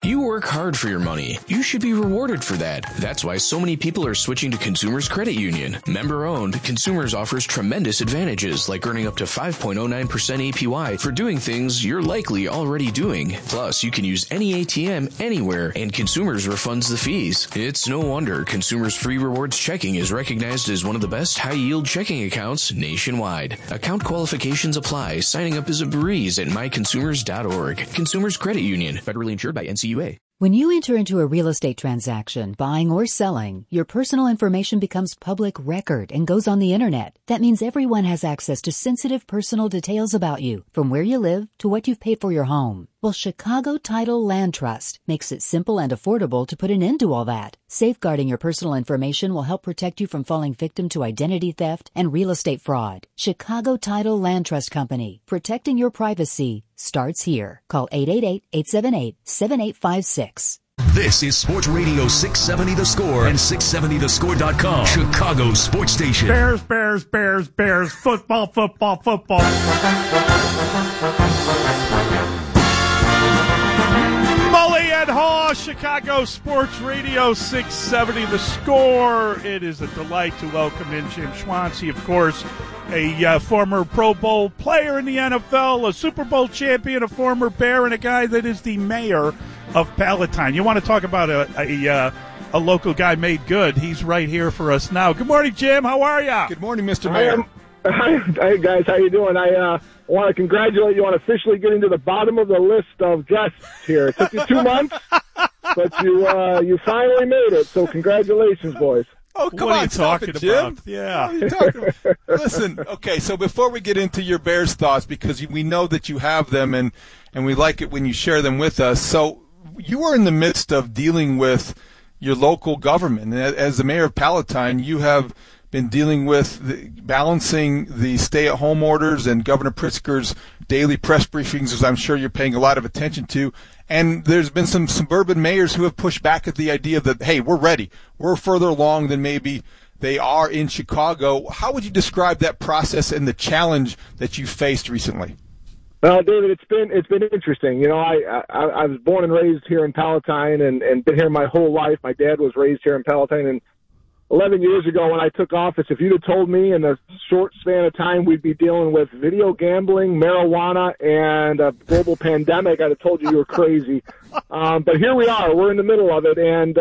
You work hard for your money. You should be rewarded for that. That's why so many people are switching to Consumers Credit Union. Member-owned, Consumers offers tremendous advantages like earning up to 5.09% APY for doing things you're likely already doing. Plus, you can use any ATM anywhere, and Consumers refunds the fees. It's no wonder Consumers Free Rewards Checking is recognized as one of the best high-yield checking accounts nationwide. Account qualifications apply. Signing up is a breeze at myconsumers.org. Consumers Credit Union. Federally insured by NCUA. When you enter into a real estate transaction, buying or selling, your personal information becomes public record and goes on the internet. That means everyone has access to sensitive personal details about you, from where you live to what you've paid for your home. Well, Chicago Title Land Trust makes it simple and affordable to put an end to all that. Safeguarding your personal information will help protect you from falling victim to identity theft and real estate fraud. Chicago Title Land Trust Company. Protecting your privacy starts here. Call 888-878-7856. This is Sports Radio 670 The Score and 670thescore.com. Chicago Sports Station. Bears, Bears, Bears, Bears. Football, football, football. Mully and Haw, Chicago Sports Radio 670 The Score. It is a delight to welcome in Jim Schwanze, of course, a former Pro Bowl player in the NFL, a Super Bowl champion, a former Bear, and a guy that is the mayor of Palatine. You want to talk about a local guy made good? He's right here for us now. Good morning, Jim. How are you? Good morning, Mr. Mayor. Hi, guys. How you doing? I want to congratulate you on officially getting to the bottom of the list of guests here. It took you 2 months, but you finally made it. So congratulations, boys. Oh, come what on, are you talking it, Jim. about? Yeah. What are you talking about? Listen, okay, so before we get into your Bears thoughts, because we know that you have them and we like it when you share them with us. So you are in the midst of dealing with your local government. As the mayor of Palatine, you have been dealing with balancing the stay-at-home orders and Governor Pritzker's daily press briefings, as I'm sure you're paying a lot of attention to. And there's been some suburban mayors who have pushed back at the idea that, hey, we're ready. We're further along than maybe they are in Chicago. How would you describe that process and the challenge that you faced recently? Well, David, it's been interesting. You know, I was born and raised here in Palatine and been here my whole life. My dad was raised here in Palatine, and 11 years ago when I took office, if you'd have told me in a short span of time we'd be dealing with video gambling, marijuana, and a global pandemic, I'd have told you were crazy. But here we are. We're in the middle of it, and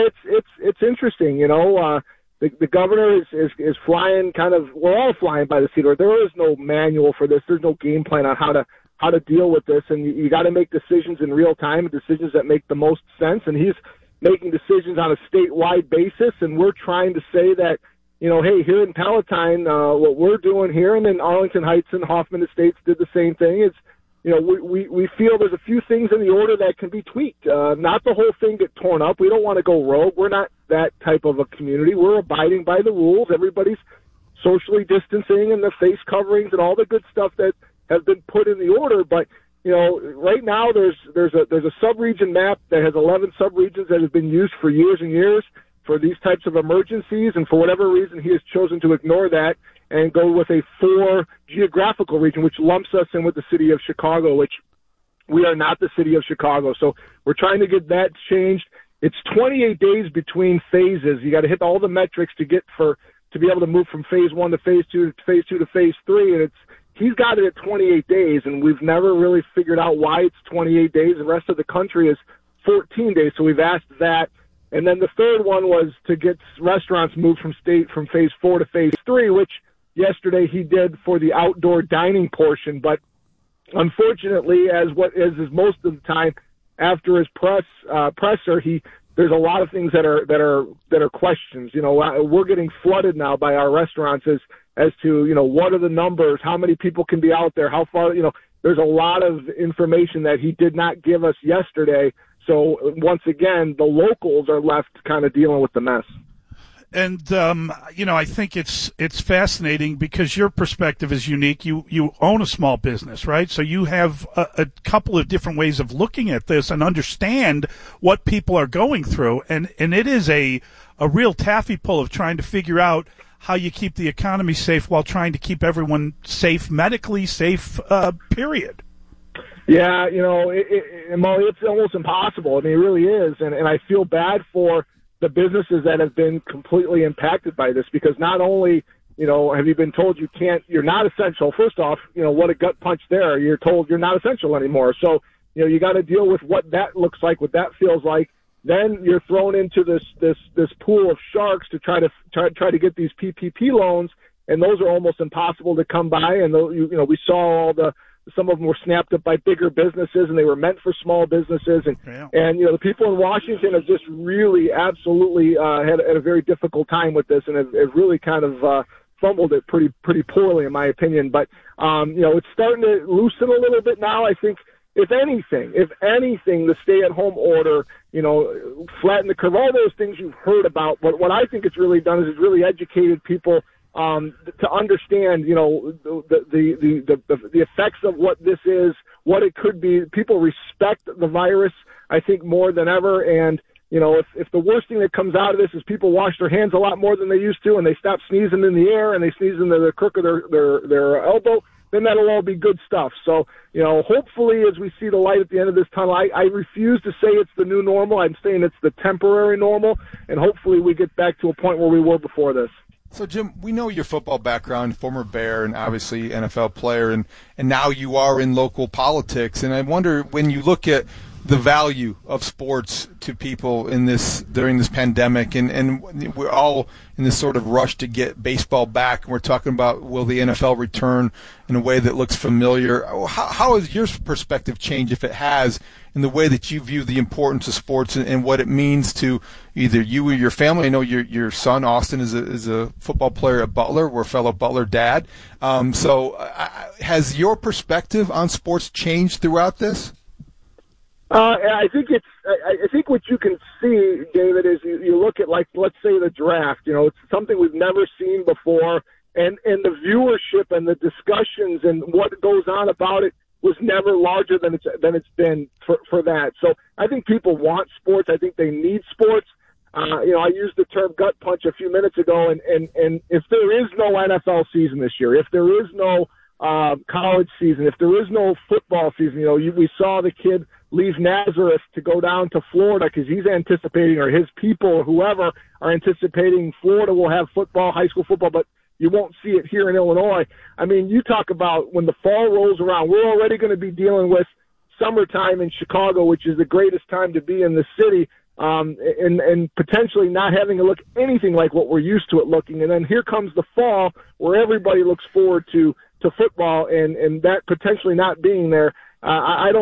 it's interesting. You know, the governor is flying kind of. We're all flying by the seat. There is no manual for this. There's no game plan on how to deal with this, and you got to make decisions in real time, decisions that make the most sense. And he's making decisions on a statewide basis, and we're trying to say that, you know, hey, here in Palatine, what we're doing here, and then Arlington Heights and Hoffman Estates did the same thing, is, you know, we feel there's a few things in the order that can be tweaked. Not the whole thing get torn up. We don't want to go rogue. We're not that type of a community. We're abiding by the rules. Everybody's socially distancing and the face coverings and all the good stuff that has been put in the order, but you know, right now there's a sub-region map that has 11 sub-regions that have been used for years and years for these types of emergencies, and for whatever reason he has chosen to ignore that and go with a 4 geographical region, which lumps us in with the city of Chicago, which we are not the city of Chicago. So we're trying to get that changed. It's 28 days between phases. You got to hit all the metrics to be able to move from phase 1 to phase 2 to phase 2 to phase 3, and he's got it at 28 days, and we've never really figured out why it's 28 days. The rest of the country is 14 days, so we've asked that. And then the third one was to get restaurants moved from phase 4 to phase 3, which yesterday he did for the outdoor dining portion. But unfortunately, as is most of the time after his presser, there's a lot of things that are questions. You know, we're getting flooded now by our restaurants as to, you know, what are the numbers, how many people can be out there, how far, you know, there's a lot of information that he did not give us yesterday. So once again, the locals are left kind of dealing with the mess. And, you know, I think it's fascinating because your perspective is unique. You own a small business, right? So you have a couple of different ways of looking at this and understand what people are going through. And it is a real taffy pull of trying to figure out how you keep the economy safe while trying to keep everyone safe, medically safe, period. Yeah, Molly, it's almost impossible. I mean, it really is, and I feel bad for the businesses that have been completely impacted by this, because not only, have you been told you're not essential. First off, what a gut punch there. You're told you're not essential anymore. So, you got to deal with what that looks like, what that feels like. Then you're thrown into this pool of sharks to try to get these PPP loans, and those are almost impossible to come by. And we saw some of them were snapped up by bigger businesses, and they were meant for small businesses. And the people in Washington have just really absolutely had a very difficult time with this, and have really kind of fumbled it pretty poorly, in my opinion. But it's starting to loosen a little bit now. I think if anything, the stay-at-home order, flatten the curve, all those things you've heard about. But what I think it's really done is it's really educated people to understand, the effects of what this is, what it could be. People respect the virus, I think, more than ever. And, if the worst thing that comes out of this is people wash their hands a lot more than they used to, and they stop sneezing in the air and they sneeze into the crook of their elbow, then that'll all be good stuff. So, hopefully as we see the light at the end of this tunnel, I refuse to say it's the new normal. I'm saying it's the temporary normal, and hopefully we get back to a point where we were before this. So, Jim, we know your football background, former Bear and obviously NFL player, and now you are in local politics. And I wonder, when you look at the value of sports to people during this pandemic, and we're all in this sort of rush to get baseball back, and we're talking about, will the NFL return in a way that looks familiar? How has your perspective changed, if it has, in the way that you view the importance of sports and what it means to either you or your family? I know your son Austin is a football player at Butler. We're a fellow Butler dad. So has your perspective on sports changed throughout this? I think what you can see, David, is you look at, like, let's say the draft. It's something we've never seen before, and the viewership and the discussions and what goes on about it was never larger than it's been for that. So I think people want sports. I think they need sports. I used the term gut punch a few minutes ago, and if there is no NFL season this year, if there is no college season, if there is no football season, we saw the kid leave Nazareth to go down to Florida because he's anticipating, or his people or whoever are anticipating, Florida will have football, high school football, but you won't see it here in Illinois. I mean, you talk about when the fall rolls around, we're already going to be dealing with summertime in Chicago, which is the greatest time to be in the city, and potentially not having to look anything like what we're used to it looking. And then here comes the fall, where everybody looks forward to football, and that potentially not being there. I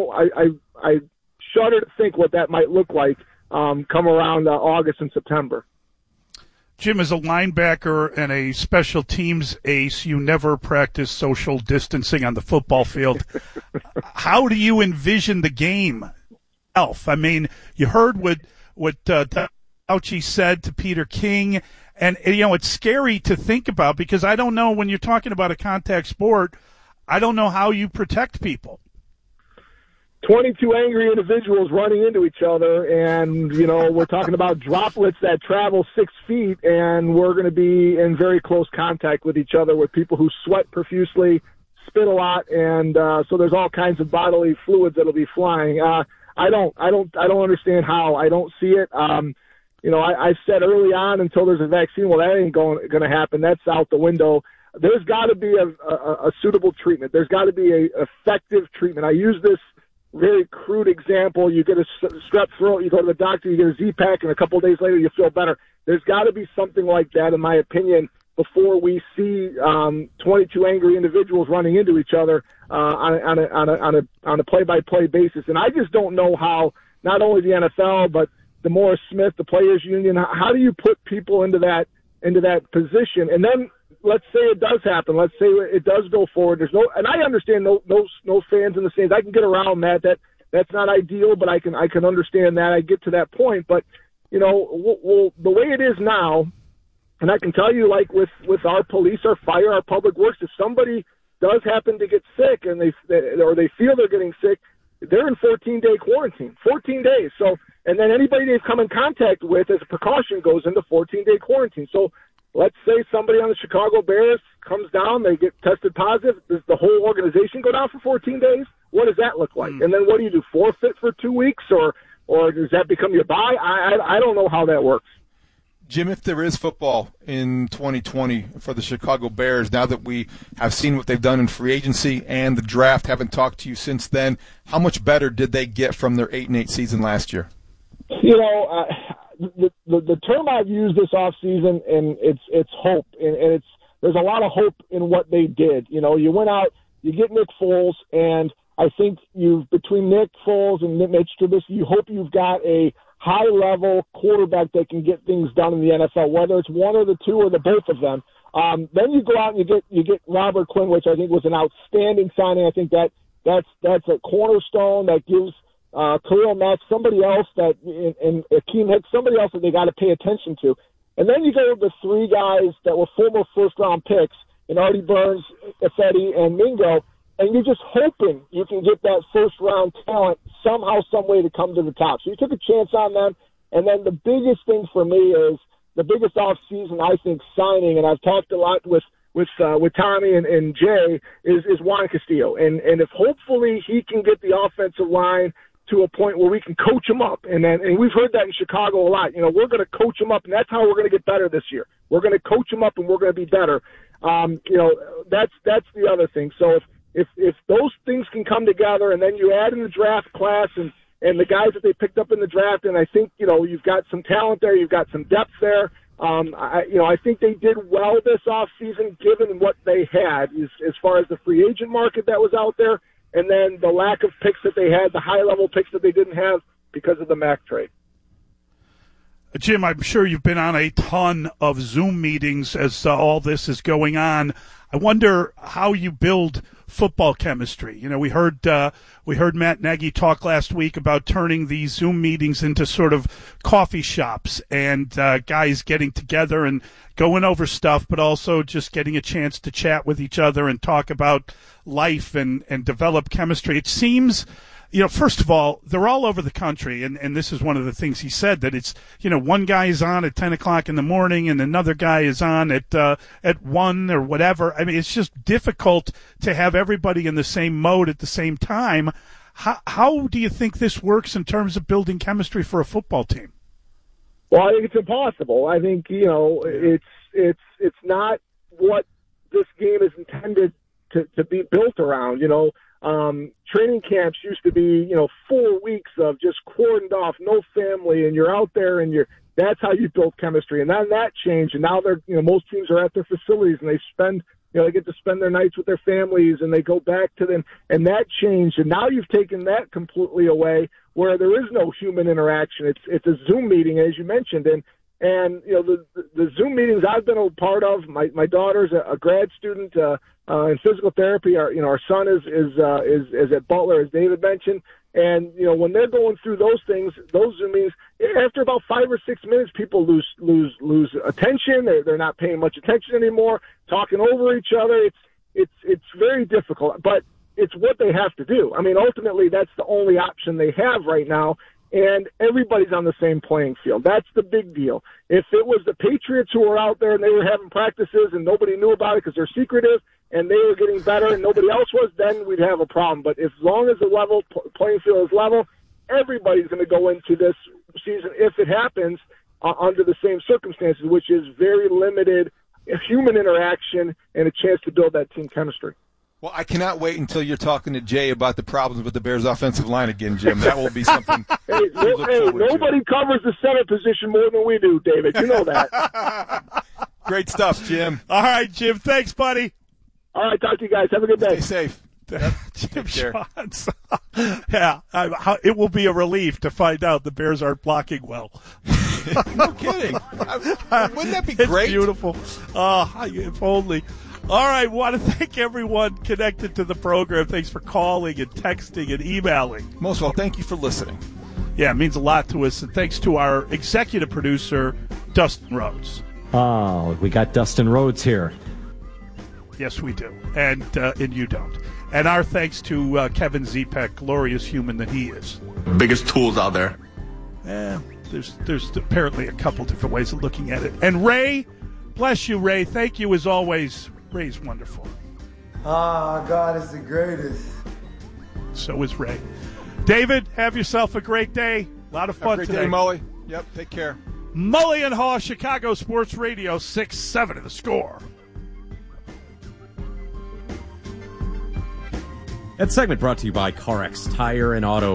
shudder to think what that might look like come around August and September. Jim, as a linebacker and a special teams ace, you never practice social distancing on the football field. How do you envision the game? I mean, you heard what Fauci said to Peter King, and it's scary to think about, because I don't know, when you're talking about a contact sport, I don't know how you protect people. 22 angry individuals running into each other, and, we're talking about droplets that travel 6 feet, and we're going to be in very close contact with each other, with people who sweat profusely, spit a lot, and so there's all kinds of bodily fluids that'll be flying. I don't understand how. I don't see it. I said early on, until there's a vaccine, well, that ain't going to happen. That's out the window. There's got to be a suitable treatment. There's got to be a effective treatment. I use this very crude example. You get a strep throat, you go to the doctor, you get a Z-Pack, and a couple of days later you feel better. There's got to be something like that, in my opinion, before we see 22 angry individuals running into each other on a play-by-play basis. And I just don't know how, not only the NFL, but the Morris Smith, the Players Union, how do you put people into that position? And then let's say it does happen. Let's say it does go forward. And I understand no fans in the stands. I can get around that. That's not ideal, but I can understand that. I get to that point. But the way it is now, and I can tell you, like with our police, our fire, our public works, if somebody does happen to get sick and they feel they're getting sick, they're in 14-day quarantine. 14 days. So, and then anybody they've come in contact with as a precaution goes into 14-day quarantine. So let's say somebody on the Chicago Bears comes down, they get tested positive. Does the whole organization go down for 14 days? what does that look like? And then what do you do, forfeit for 2 weeks, or does that become your bye? I don't know how that works. Jim, if there is football in 2020 for the Chicago Bears, now that we have seen what they've done in free agency and the draft, haven't talked to you since then, how much better did they get from their 8-8 season last year? You know, the term I've used this offseason, and it's hope, and there's a lot of hope in what they did. You know, you went out, you get Nick Foles, and I think between Nick Foles and Mitch Trubisky, you hope you've got a high-level quarterback that can get things done in the NFL, whether it's one or the two or the both of them. Then you go out and you get Robert Quinn, which I think was an outstanding signing. I think that's a cornerstone that gives Khalil Mack somebody else and Akeem Hicks, somebody else that they got to pay attention to. And then you go with the three guys that were former first-round picks, in Artie Burns, Ifedi, and Mingo, and you're just hoping you can get that first-round talent somehow, some way to come to the top. So you took a chance on them, and then the biggest thing for me is the biggest off-season, I think, signing, and I've talked a lot with Tommy and Jay, is Juan Castillo. And if hopefully he can get the offensive line to a point where we can coach them up, and we've heard that in Chicago a lot. You know, we're going to coach them up, and that's how we're going to get better this year. We're going to coach them up, and we're going to be better. You know, that's the other thing. So if those things can come together, and then you add in the draft class and the guys that they picked up in the draft, and I think, you know, you've got some talent there, you've got some depth there. I think they did well this offseason given what they had as far as the free agent market that was out there, and then the lack of picks that they had, the high-level picks that they didn't have because of the Mack trade. Jim, I'm sure you've been on a ton of Zoom meetings as all this is going on. I wonder how you build football chemistry. You know, we heard Matt Nagy talk last week about turning these Zoom meetings into sort of coffee shops and guys getting together and going over stuff, but also just getting a chance to chat with each other and talk about life and develop chemistry. It seems, you know, first of all, they're all over the country, and this is one of the things he said, that it's, you know, one guy is on at 10 o'clock in the morning and another guy is on at 1 or whatever. I mean, it's just difficult to have everybody in the same mode at the same time. How do you think this works in terms of building chemistry for a football team? Well, I think it's impossible. I think, you know, it's not what this game is intended to be built around, you know. Training camps used to be, you know, 4 weeks of just cordoned off, no family, and you're out there and that's how you build chemistry. And then that changed, and now most teams are at their facilities and they get to spend their nights with their families, and they go back to them, and that changed. And now you've taken that completely away, where there is no human interaction. It's a Zoom meeting, as you mentioned, and you know, the Zoom meetings I've been a part of. My daughter's a grad student in physical therapy. Our son is at Butler, as David mentioned. And you know, when they're going through those things, those Zoom meetings, after about 5 or 6 minutes, people lose attention. They're not paying much attention anymore, talking over each other. It's very difficult, but it's what they have to do. I mean, ultimately, that's the only option they have right now. And everybody's on the same playing field. That's the big deal. If it was the Patriots who were out there and they were having practices and nobody knew about it because they're secretive and they were getting better and nobody else was, then we'd have a problem. But as long as the level playing field is level, everybody's going to go into this season, if it happens, under the same circumstances, which is very limited human interaction and a chance to build that team chemistry. Well, I cannot wait until you're talking to Jay about the problems with the Bears' offensive line again, Jim. That will be something. Nobody covers the center position more than we do, David. You know that. Great stuff, Jim. All right, Jim. Thanks, buddy. All right, talk to you guys. Have a good day. Stay safe. Jim Schwantz. Yeah, it will be a relief to find out the Bears aren't blocking well. No kidding. Wouldn't that be great? It's beautiful. If only. All right, want to thank everyone connected to the program. Thanks for calling and texting and emailing. Most of all, thank you for listening. Yeah, it means a lot to us. And thanks to our executive producer, Dustin Rhodes. Oh, we got Dustin Rhodes here. Yes, we do. And you don't. And our thanks to Kevin Zepek, glorious human that he is. Biggest tools out there. There's apparently a couple different ways of looking at it. And Ray, bless you, Ray. Thank you as always. Ray's wonderful. God is the greatest. So is Ray. David, have yourself a great day. A lot of fun have a great today. Day, Mully. Yep, take care. Mully and Haw, Chicago Sports Radio, 6-7 of The Score. That segment brought to you by CarX Tire and Auto.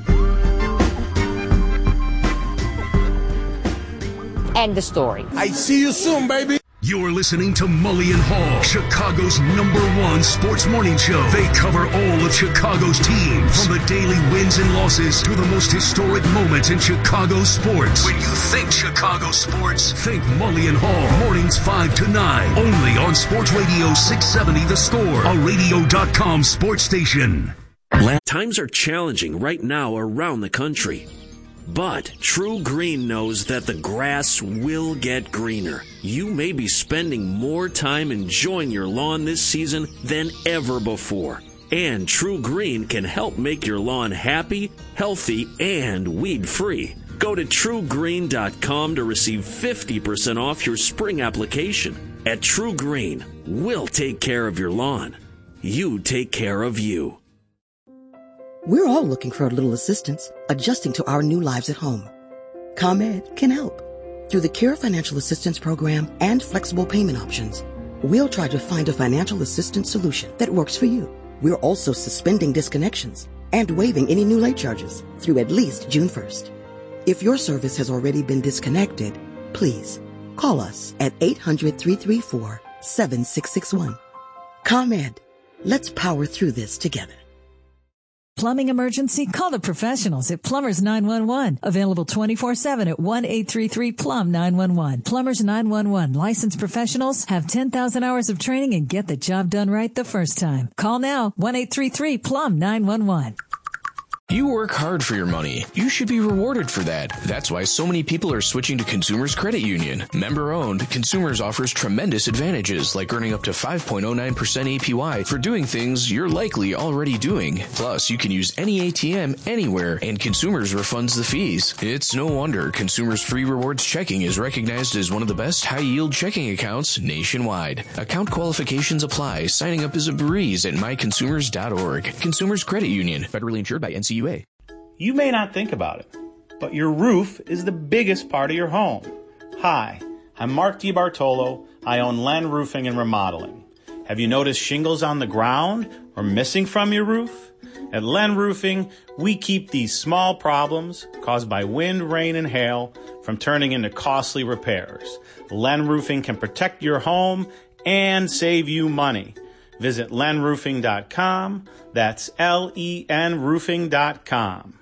End the story. I see you soon, baby. You're listening to Mully and Haw, Chicago's #1 sports morning show. They cover all of Chicago's teams, from the daily wins and losses to the most historic moments in Chicago sports. When you think Chicago sports, think Mully and Haw. Mornings 5 to 9, only on Sports Radio 670 The Score, a radio.com sports station. Times are challenging right now around the country. But True Green knows that the grass will get greener. You may be spending more time enjoying your lawn this season than ever before. And True Green can help make your lawn happy, healthy, and weed-free. Go to TrueGreen.com to receive 50% off your spring application. At True Green, we'll take care of your lawn. You take care of you. We're all looking for a little assistance, adjusting to our new lives at home. ComEd can help. Through the Care Financial Assistance Program and flexible payment options, we'll try to find a financial assistance solution that works for you. We're also suspending disconnections and waiving any new late charges through at least June 1st. If your service has already been disconnected, please call us at 800-334-7661. ComEd, let's power through this together. Plumbing emergency? Call the professionals at Plumbers 911. Available 24/7 at 1-833-PLUM-911. Plumbers 911. Licensed professionals have 10,000 hours of training and get the job done right the first time. Call now. 1-833-PLUM-911. You work hard for your money. You should be rewarded for that. That's why so many people are switching to Consumers Credit Union. Member-owned, Consumers offers tremendous advantages like earning up to 5.09% APY for doing things you're likely already doing. Plus, you can use any ATM anywhere, and Consumers refunds the fees. It's no wonder Consumers Free Rewards Checking is recognized as one of the best high-yield checking accounts nationwide. Account qualifications apply. Signing up is a breeze at myconsumers.org. Consumers Credit Union. Federally insured by NCUA. You may not think about it, but your roof is the biggest part of your home. Hi, I'm Mark DiBartolo. I own Len Roofing and Remodeling. Have you noticed shingles on the ground or missing from your roof? At Len Roofing, we keep these small problems caused by wind, rain, and hail from turning into costly repairs. Len Roofing can protect your home and save you money. Visit lenroofing.com. That's LEN roofing.com.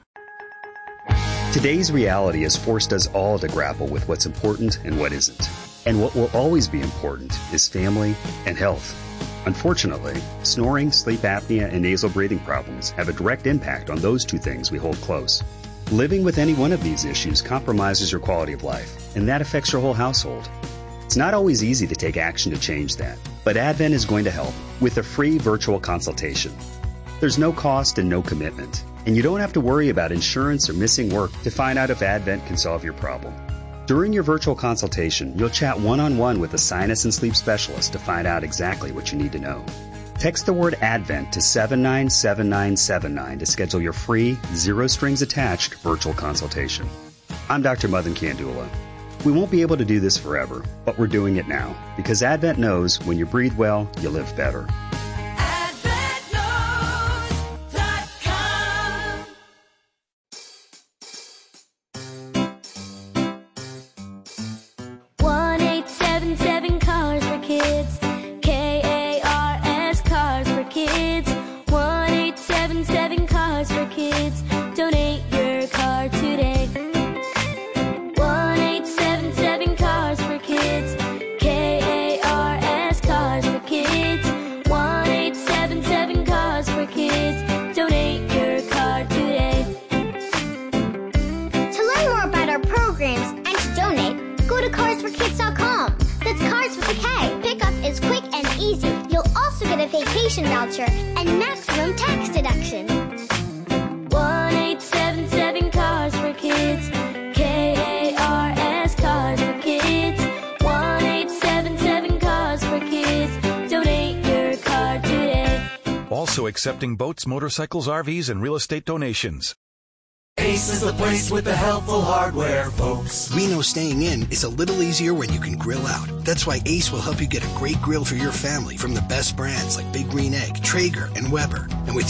Today's reality has forced us all to grapple with what's important and what isn't. And what will always be important is family and health. Unfortunately, snoring, sleep apnea, and nasal breathing problems have a direct impact on those two things we hold close. Living with any one of these issues compromises your quality of life, and that affects your whole household. It's not always easy to take action to change that, but Advent is going to help with a free virtual consultation. There's no cost and no commitment, and you don't have to worry about insurance or missing work to find out if Advent can solve your problem. During your virtual consultation, you'll chat one-on-one with a sinus and sleep specialist to find out exactly what you need to know. Text the word Advent to 797979 to schedule your free, zero-strings-attached virtual consultation. I'm Dr. Madan Kandula. We won't be able to do this forever, but we're doing it now because Advent knows when you breathe well, you live better. Voucher and maximum tax deduction. 1-877-CARS for kids. KARS Cars for kids. 1-877-CARS for kids. Donate your car today. All Also accepting boats, motorcycles, RVs, and real estate donations. Ace is the place with the helpful hardware, folks. We know staying in is a little easier when you can grill out. That's why Ace will help you get a great grill for your family from the best brands like Big Green Egg, Traeger, and Weber. And with